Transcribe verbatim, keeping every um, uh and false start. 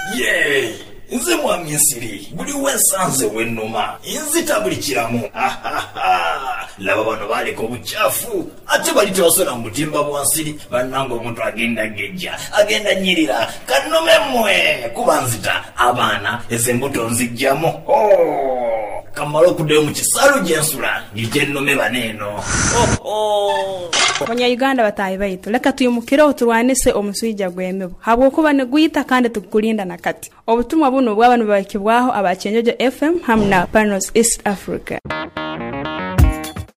Yee! Nze mwami nsiri buli wensanze wennuma inzita buli kiramu laba bano baleka obucaafu ate bali tebasona mu butimba bwa nsiri bannanga omuntu agenda gejja agenda nyirira kanome mmwe kuba nzita abaana ez'embuto nzijjamu oh, kamala okuddayo mu kisalo gyensula ngijennome baneeno Abanyayuganda batayi baitu leka tuyimukire turwanise omuswijja gw'emibu habwokuba ne guyita kandi tukulinda nakati obutumwa buno bw'abantu bakibwaho abacenjojo F M hamna Panos East Africa.